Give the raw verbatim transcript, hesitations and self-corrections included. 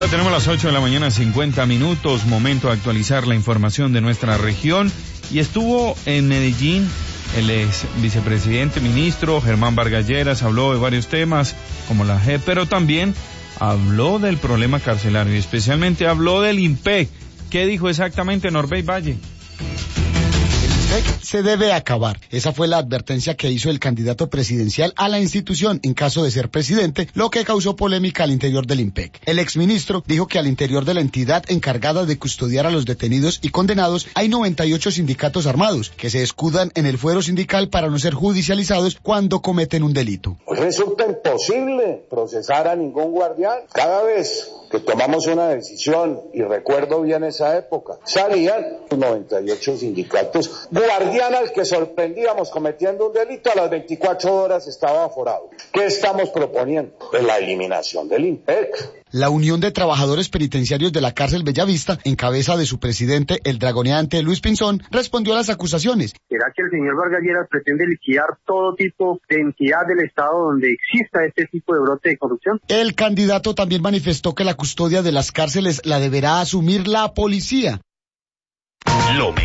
Tenemos las ocho de la mañana, cincuenta minutos, momento de actualizar la información de nuestra región. Y estuvo en Medellín el ex vicepresidente ministro Germán Vargas Lleras, habló de varios temas como la J E P, pero también habló del problema carcelario y especialmente habló del IMPEC. ¿Qué dijo exactamente Norbey Valle? Se debe acabar. Esa fue la advertencia que hizo el candidato presidencial a la institución en caso de ser presidente, lo que causó polémica al interior del IMPEC. El exministro dijo que al interior de la entidad encargada de custodiar a los detenidos y condenados hay noventa y ocho sindicatos armados que se escudan en el fuero sindical para no ser judicializados cuando cometen un delito. Resulta imposible procesar a ningún guardián. Cada vez que tomamos una decisión, y recuerdo bien esa época, salían noventa y ocho sindicatos. Guardián al que sorprendíamos cometiendo un delito, a las veinticuatro horas estaba aforado. ¿Qué estamos proponiendo? Pues la eliminación del IMPEC. La Unión de Trabajadores Penitenciarios de la Cárcel Bellavista, en cabeza de su presidente, el dragoneante Luis Pinzón, respondió a las acusaciones. ¿Será que el señor Vargas Lleras pretende liquidar todo tipo de entidad del Estado donde exista este tipo de brote de corrupción? El candidato también manifestó que la custodia de las cárceles la deberá asumir la policía. Lo